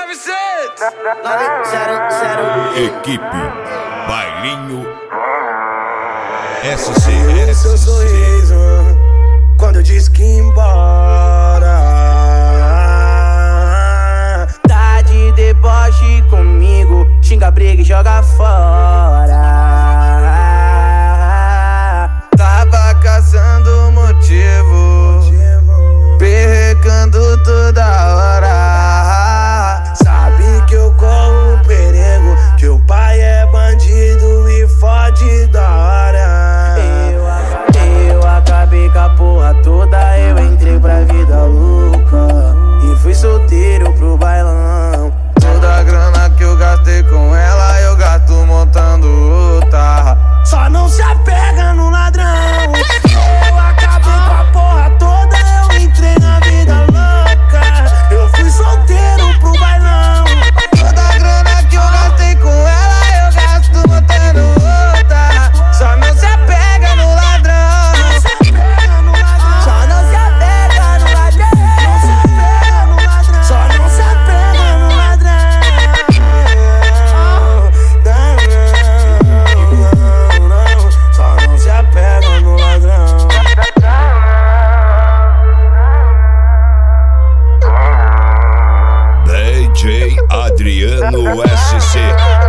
Equipe Bailinho SC. O seu sorriso quando eu disse que ia embora. Tá de deboche comigo, xinga, briga e joga fora. Tava caçando motivo, perrecando toda hora. Sabe que eu corro um perigo, que o pai é bandido e fode da hora. Eu acabei com a porra toda, eu entrei pra vida louca e fui solteiro pro bailão. Toda a grana que eu gastei com ela, eu gasto montando outra. Só não se apega no ladrão. Eu acabei com a porra toda, eu entrei na vida louca. Eu fui solteiro pro bailão. Toda a grana que eu gastei com ela, eu gasto montando outra. Só não se apega no ladrão. Só não se apega no ladrão. Só não se apega no ladrão. Só não se apega no ladrão. DJ Adriano SC.